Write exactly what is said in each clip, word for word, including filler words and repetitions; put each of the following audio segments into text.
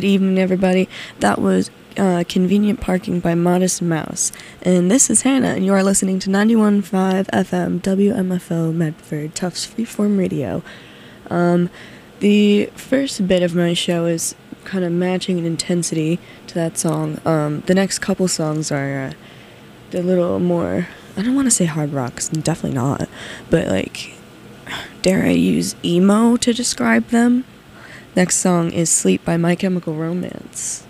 Good evening, everybody. That was uh, Convenient Parking by Modest Mouse. And this is Hannah, and you are listening to ninety-one point five F M W M F O Medford, Tufts Freeform Radio. Um, the first bit of my show is kind of matching in intensity to that song. Um, the next couple songs are uh, they're a little more, I don't want to say hard rock, 'cause definitely not, but like, dare I use emo to describe them? Next song is Sleep by My Chemical Romance.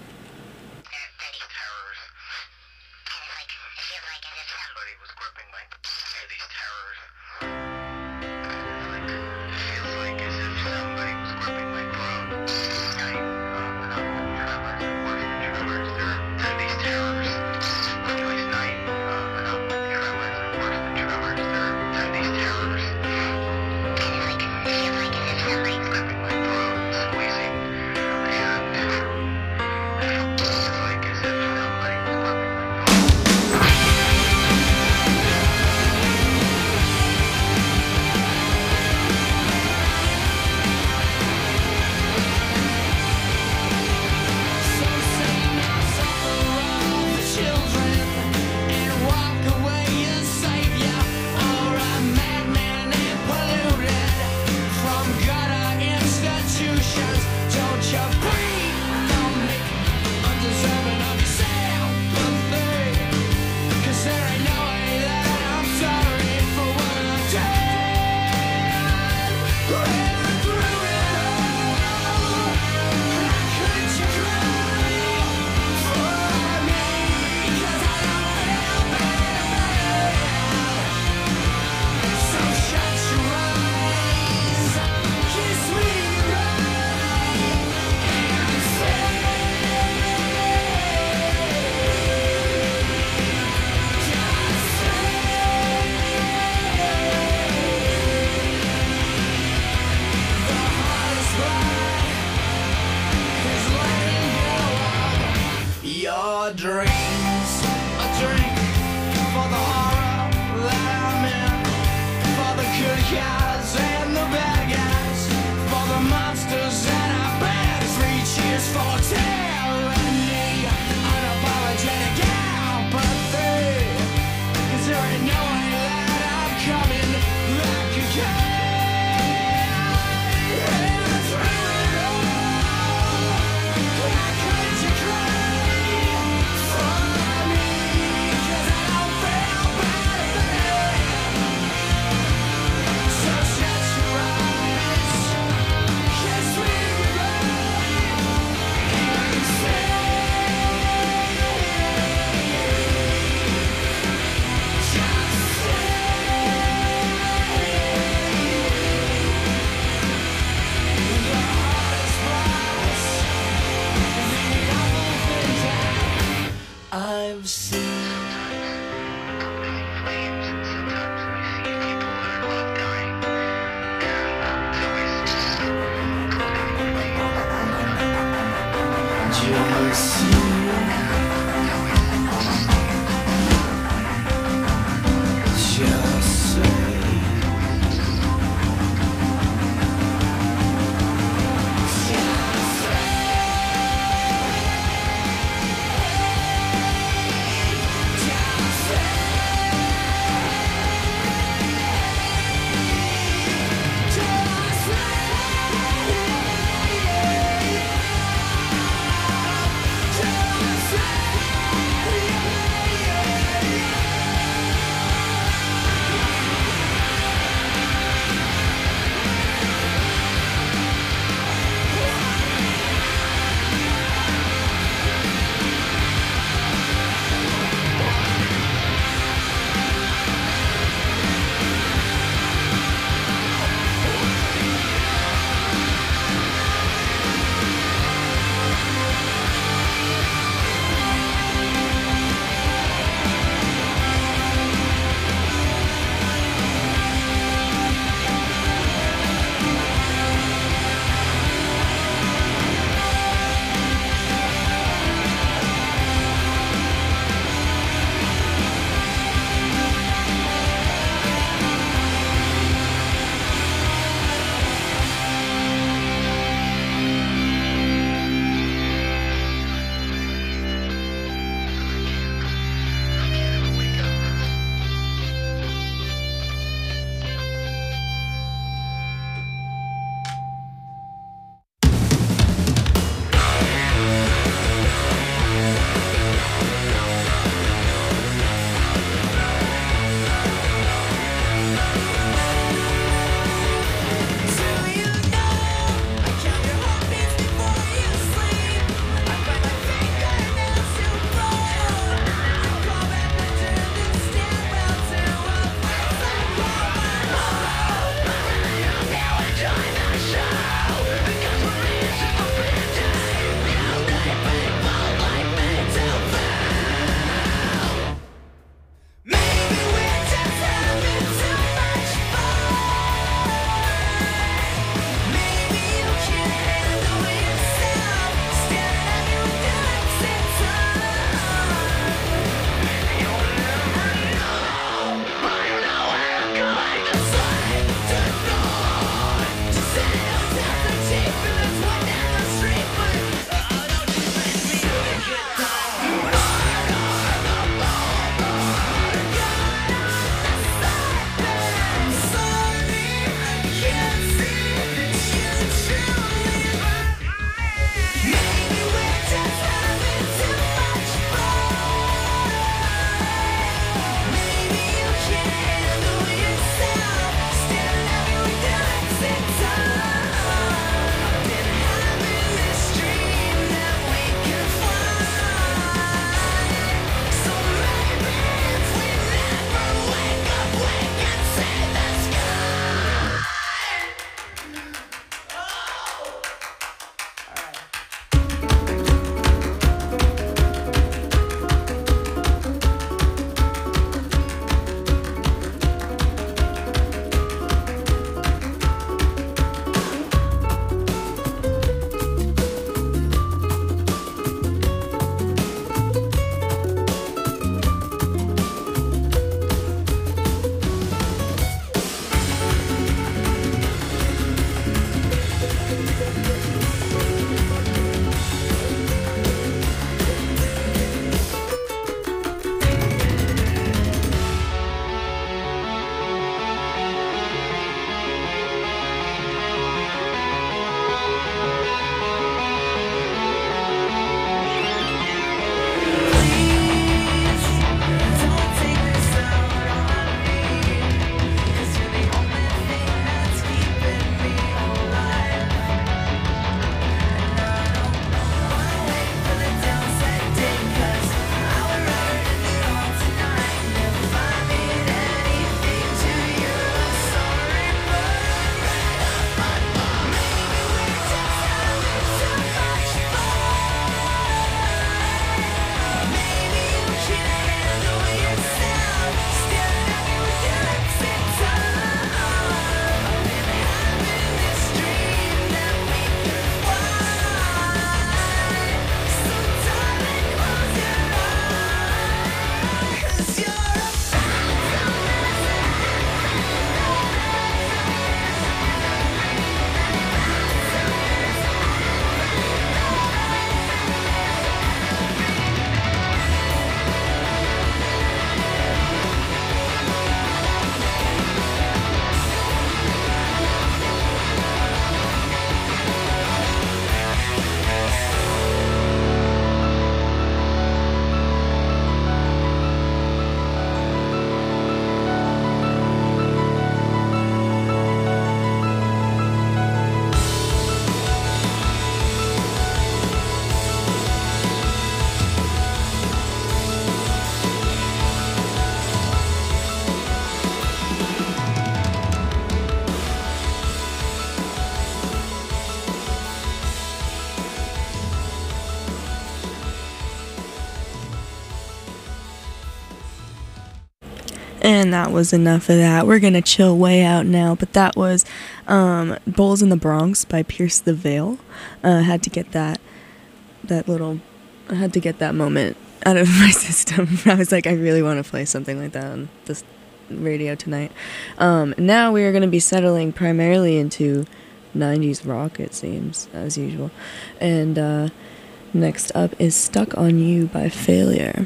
And that was enough of that. We're gonna chill way out now. But that was um, Bulls in the Bronx by Pierce the Veil. Uh, had to get that that little. I had to get that moment out of my system. I was like, I really want to play something like that on this radio tonight. Um, now we are gonna be settling primarily into nineties rock, it seems, as usual. And uh, next up is Stuck on You by Failure.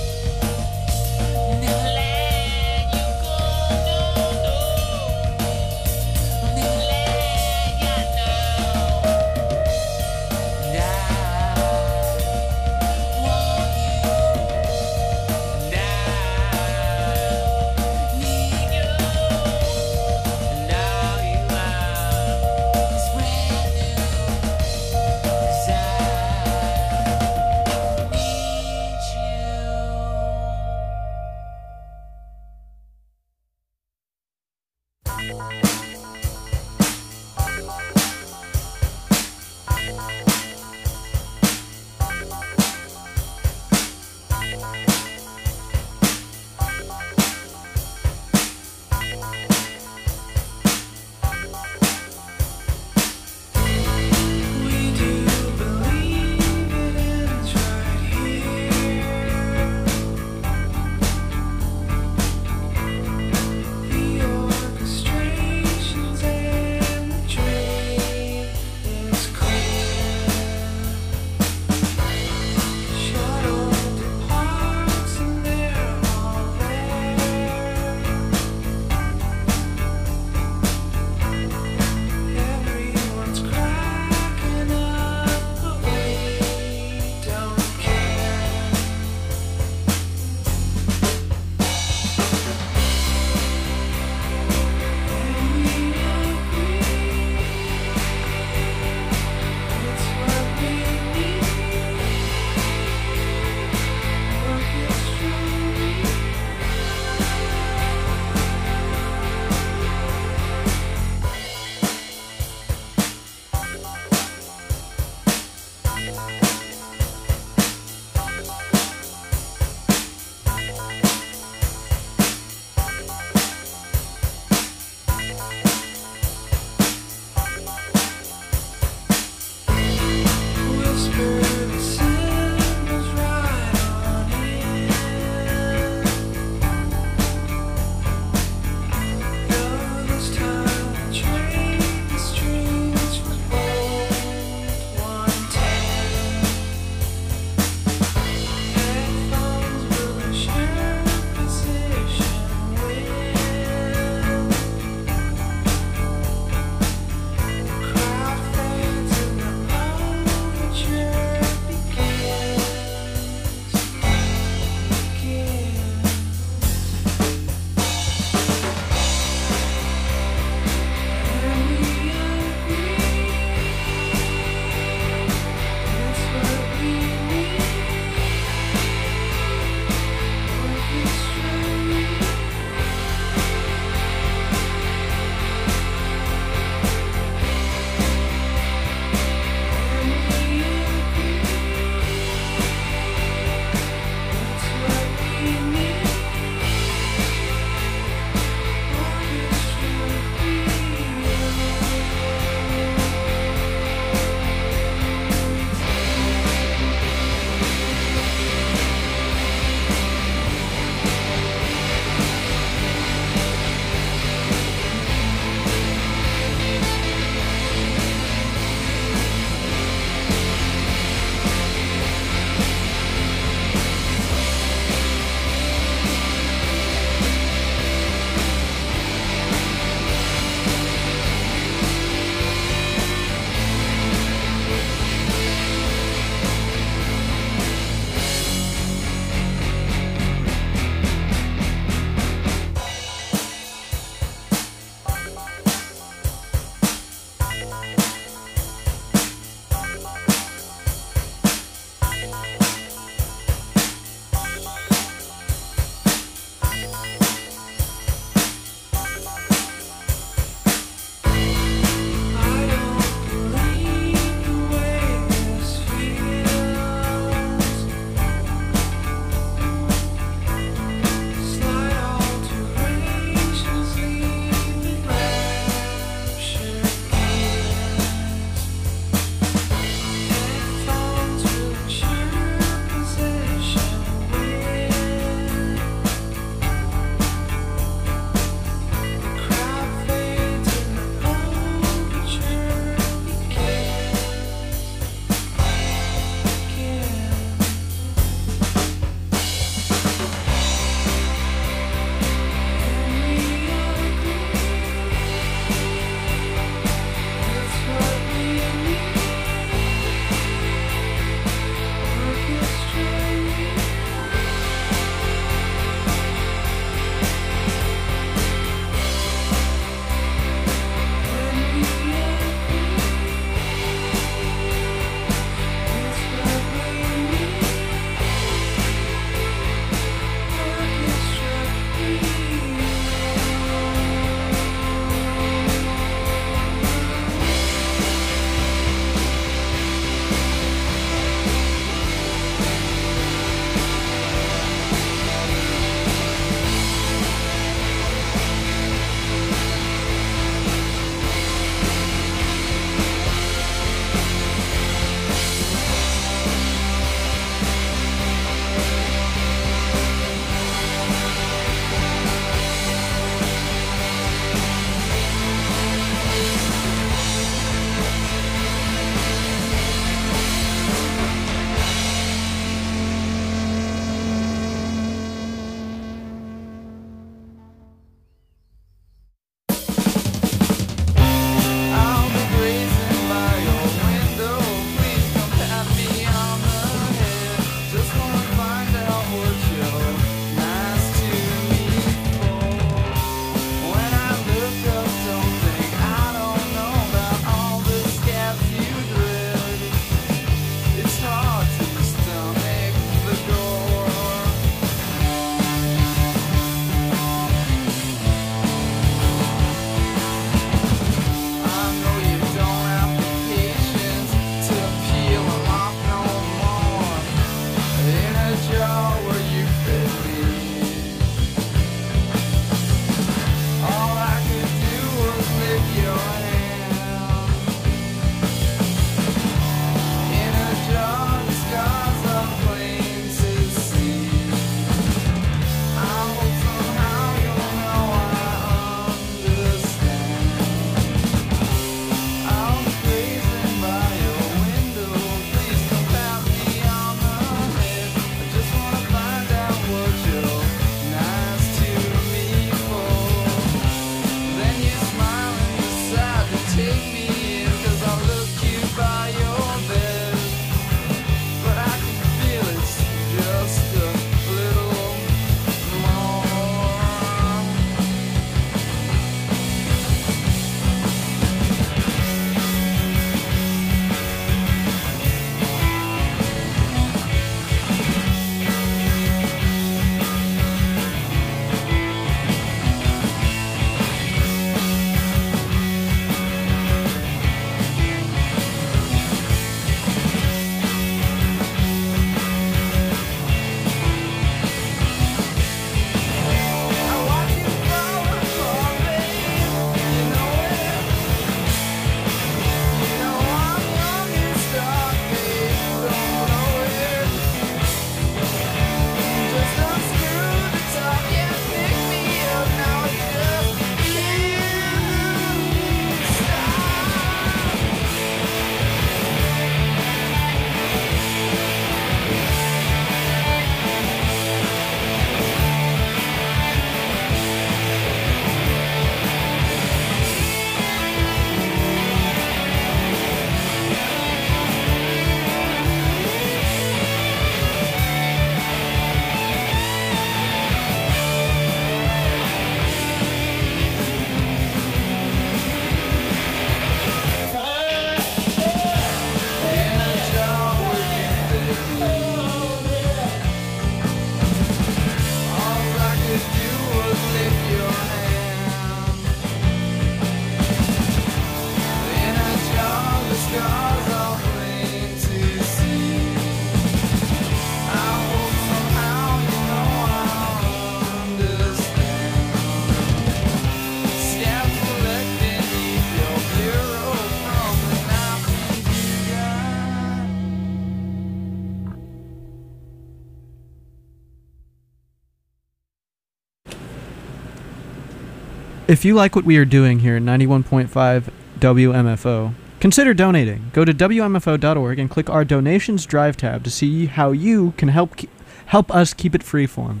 If you like what we are doing here at ninety-one point five W M F O, consider donating. Go to W M F O dot org and click our Donations Drive tab to see how you can help ke- help us keep it freeform.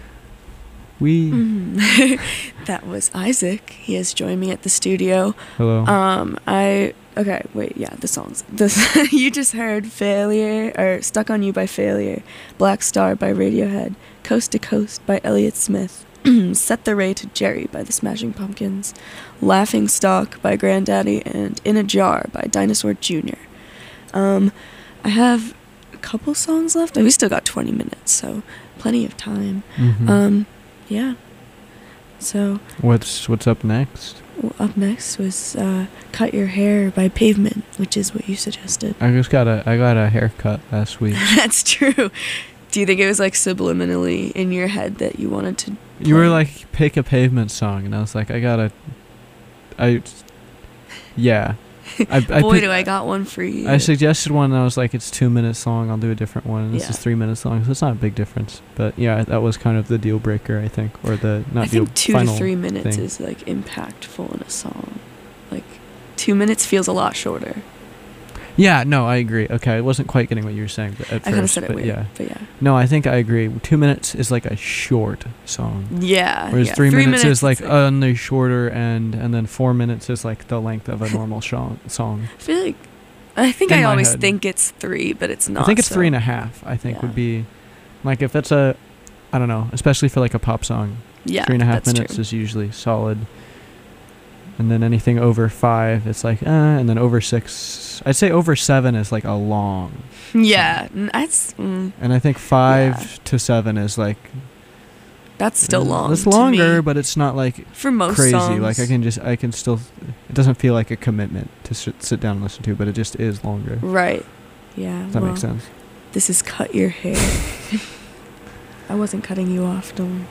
We... Mm. That was Isaac. He has joined me at the studio. Hello. Um, I... Okay, wait, yeah, the songs. This you just heard Failure, or Stuck on You by Failure, Black Star by Radiohead, Coast to Coast by Elliott Smith, Set the Ray to Jerry by the Smashing Pumpkins, Laughing Stock by Granddaddy, and In a Jar by Dinosaur Junior Um, I have a couple songs left. We still got twenty minutes, so plenty of time. Mm-hmm. Um, yeah. So... What's, what's up next? Up next was uh, Cut Your Hair by Pavement, which is what you suggested. I just got a I got a haircut last week. That's true. Do you think it was like subliminally in your head that you wanted to play? You were like, pick a Pavement song, and I was like, I gotta... I... Yeah. I, I Boy, pick, do I got one for you. I suggested one, and I was like, it's two minutes long, I'll do a different one. And this Yeah. is three minutes long, so it's not a big difference. But yeah, that was kind of the deal breaker, I think. Or the... Not I think deal, two final to three minutes thing. is like impactful in a song. Like, two minutes feels a lot shorter. Yeah, no, I agree. Okay, I wasn't quite getting what you were saying but at I first. kind of said it but weird, yeah. but yeah. No, I think I agree. Two minutes is like a short song. Yeah. Whereas yeah. three, three minutes, minutes is like is on the shorter end, and then four minutes is like the length of a normal sho- song. I feel like... I think In I my always head. think it's three, but it's not. I think it's so. three and a half, I think Yeah. would be... Like, if it's a... I don't know, especially for like a pop song. Yeah, Three and a half that's minutes true. is usually solid. And then anything over five, it's like, uh, and then over six... I'd say over seven is like a long. Yeah, n- that's... Mm, And I think five Yeah. to seven is like... that's still uh, long It's to longer, me. but it's not like For most crazy. songs. Like I can just, I can still... It doesn't feel like a commitment to sit, sit down and listen to, but it just is longer. Right. Yeah, Does that well, make sense? this is Cut Your Hair. I wasn't cutting you off, don't.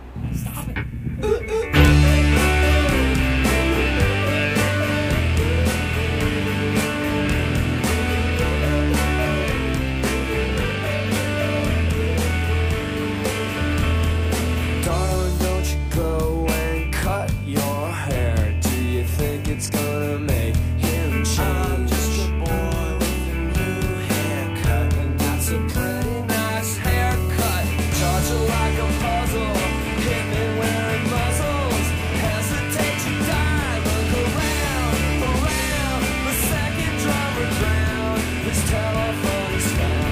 Darling, don't you go and cut your hair. Do you think it's gonna make him change? I'm just a boy with a new haircut, and that's a pretty nice haircut. Charge you like a puzzle, hit me wearing muzzles. Hesitate to die, look around, around. The second drummer drowned, his telephone is found.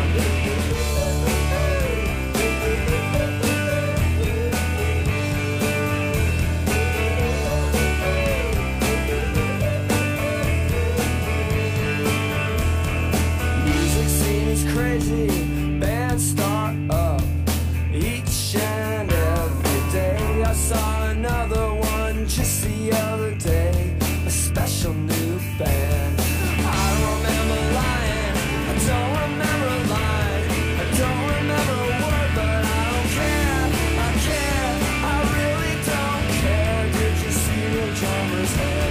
Music seems crazy, bands start up each and every day. I saw another one just the other day, a special new band. I don't remember lying, I don't remember a line, I don't remember a word, but I don't care, I care, I really don't care. Did you see the drummer's head?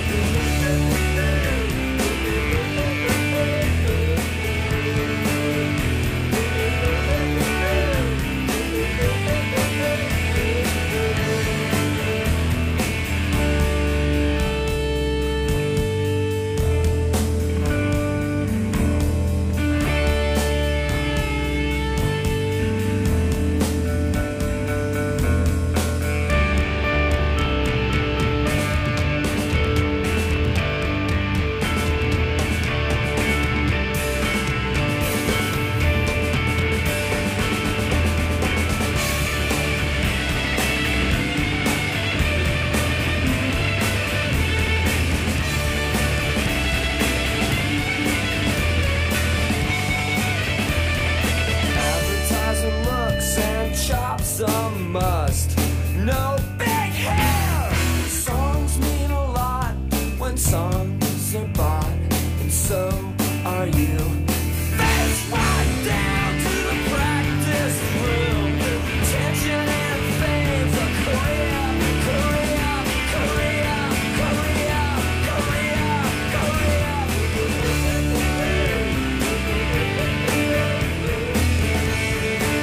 Advertising looks and chops a must. No big hair. Songs mean a lot when songs are bought, and so are you. Face right down to the practice room. Tension and fame's a career, career, career, career, career,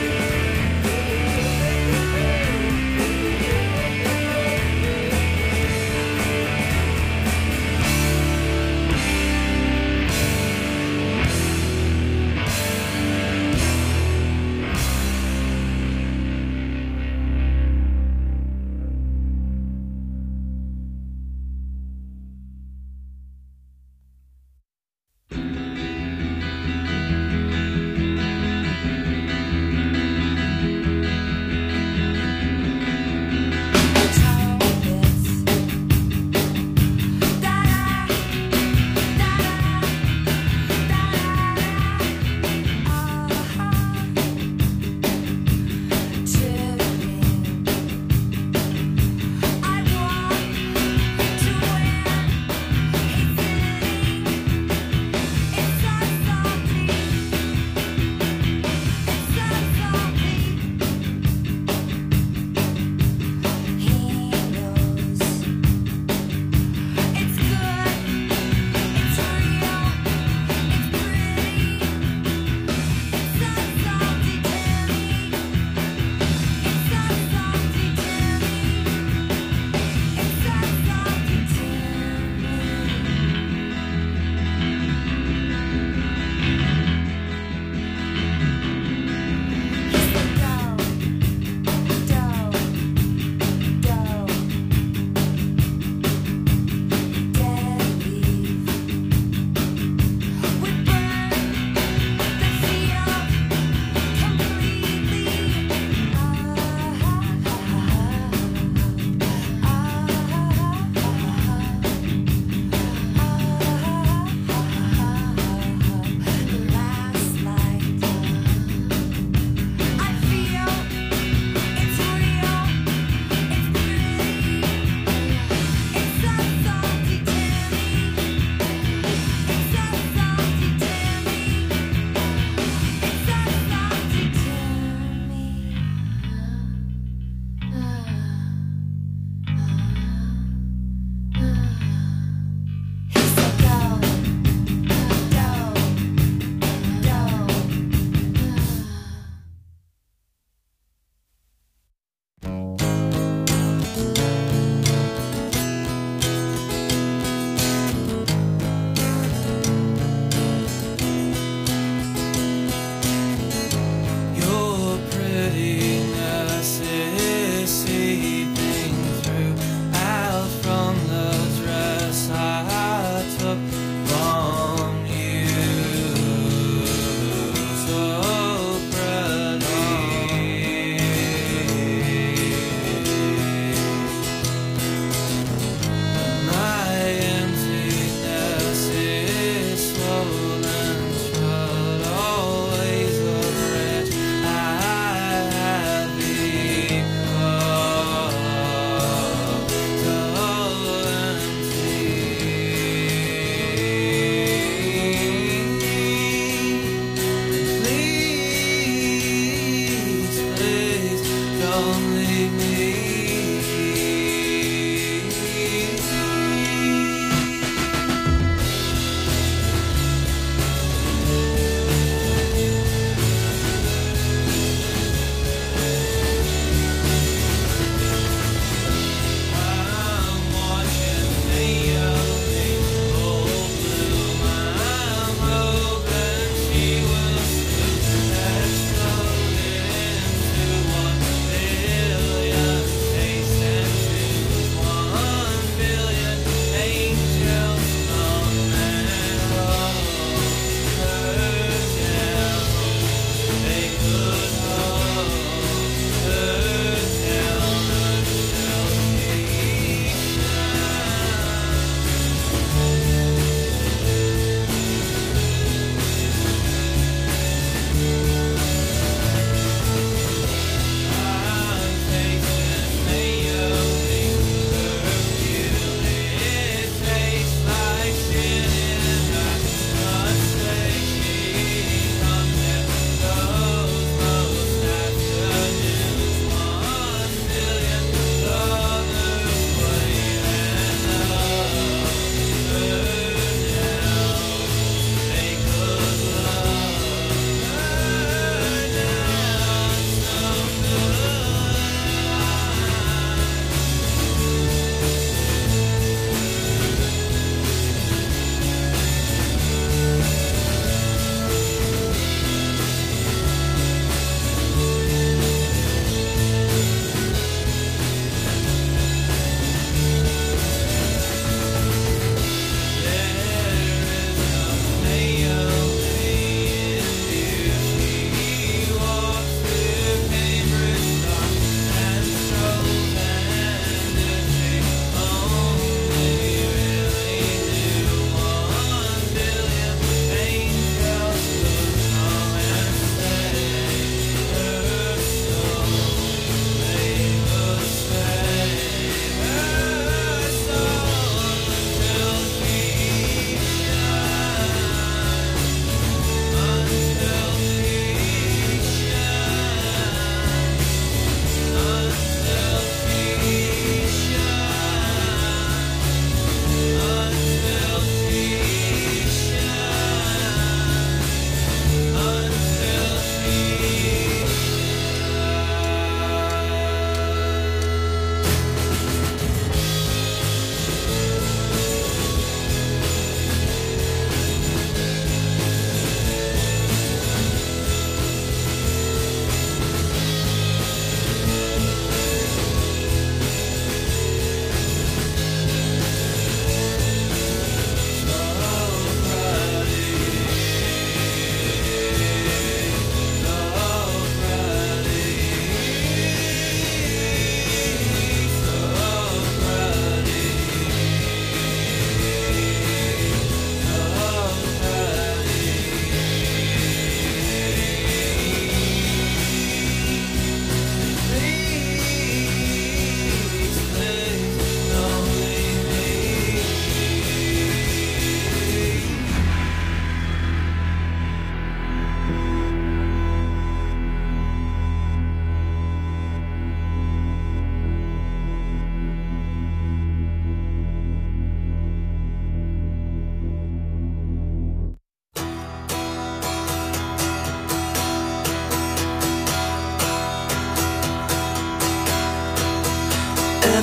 career.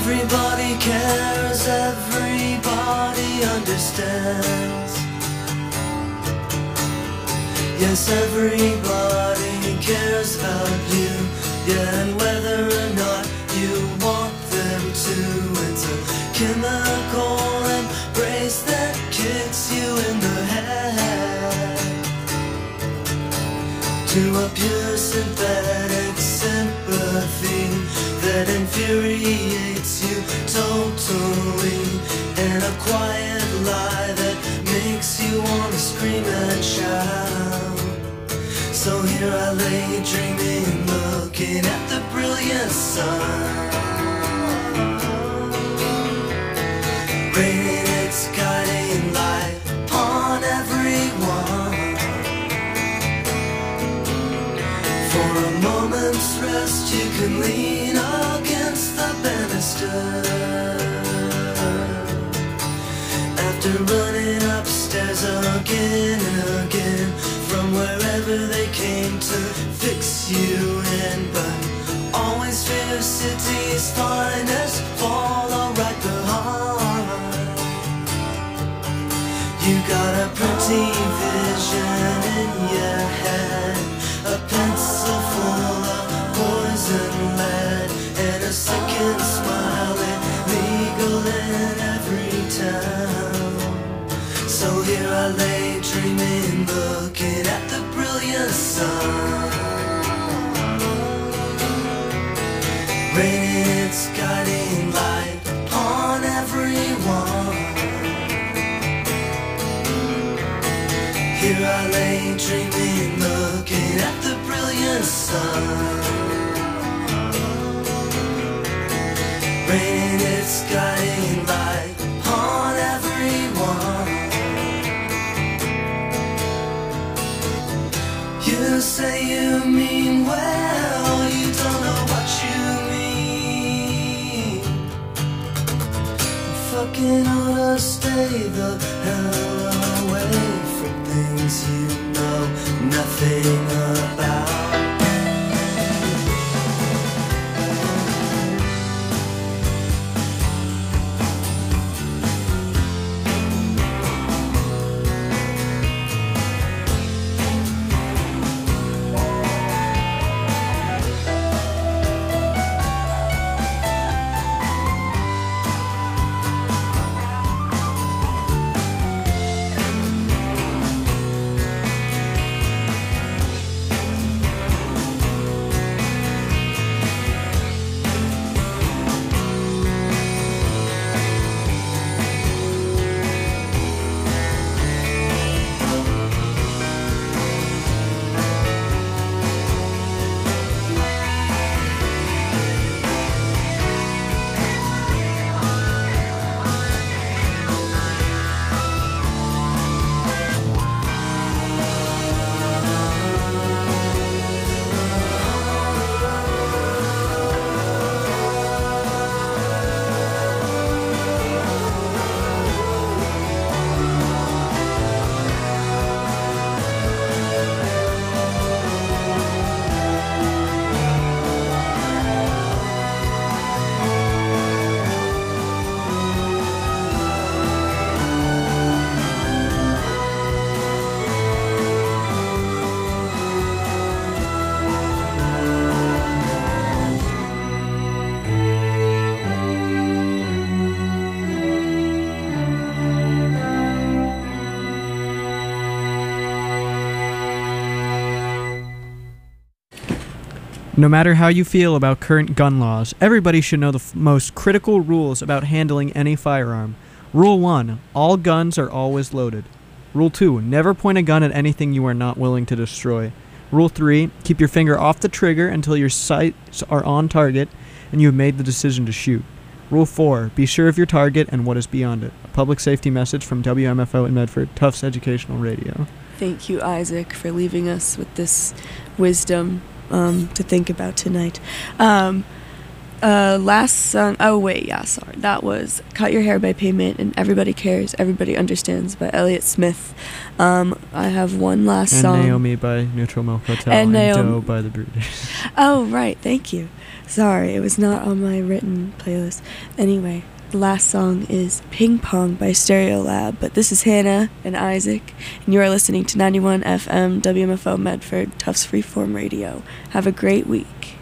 Everybody cares, everybody understands. Yes, everybody cares about you. Yeah, and whether or not you want them to, it's a chemical embrace that kicks you in the head to a pure synthetic sympathy that infuriates you totally, and a quiet lie that makes you want to scream and shout. So here I lay dreaming, looking at the brilliant sun, raining its guiding light upon everyone. For a moment's rest you can lean against the banister. After running upstairs again and again from wherever they came to fix you in, but always fear city's finest follow right behind. You got a pretty vision in your head, a pencil full of poison lead, and a second smile illegal in every town. So here I lay dreaming, looking at the brilliant sun, raining its guiding light upon everyone. Here I lay dreaming, looking at the brilliant sun, raining its guiding light upon everyone. You say you mean well, you don't know what you mean. You fucking ought to stay the hell away from things you know nothing about. No matter how you feel about current gun laws, everybody should know the f- most critical rules about handling any firearm. Rule one, all guns are always loaded. Rule two, never point a gun at anything you are not willing to destroy. Rule three, keep your finger off the trigger until your sights are on target and you have made the decision to shoot. Rule four, be sure of your target and what is beyond it. A public safety message from W M F O in Medford, Tufts Educational Radio. Thank you, Isaac, for leaving us with this wisdom um, to think about tonight. Um, Uh, last song. Oh wait, yeah, sorry. That was "Cut Your Hair" by Pavement and "Everybody Cares, Everybody Understands" by Elliott Smith. Um, I have one last And song. Naomi by Neutral Milk Hotel. And And, Naomi- Doe by the Breeders. Oh right, thank you. Sorry, it was not on my written playlist. Anyway, the last song is "Ping Pong" by Stereolab. But this is Hannah and Isaac, and you are listening to ninety-one F M W M F O Medford Tufts Freeform Radio. Have a great week.